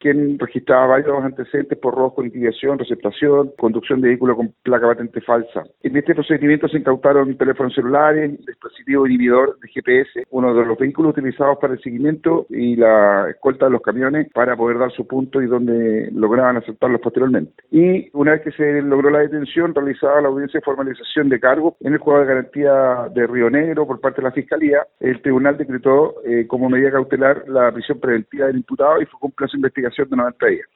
quien registraba varios antecedentes por robo con liquidación, receptación, conducción de vehículo con placa patente falsa. En este procedimiento se incautaron teléfonos celulares, dispositivo inhibidor de GPS, uno de los vehículos utilizados para el seguimiento y la escolta de los camiones para poder dar su punto y donde lograban aceptarlos posteriormente. Y una vez que se logró la detención, realizada la audiencia de formalización de cargo en el juzgado de garantía de Río Negro por parte de la Fiscalía, el tribunal decretó como medida cautelar la prisión preventiva del imputado y fue con plazo de investigación de 90 días.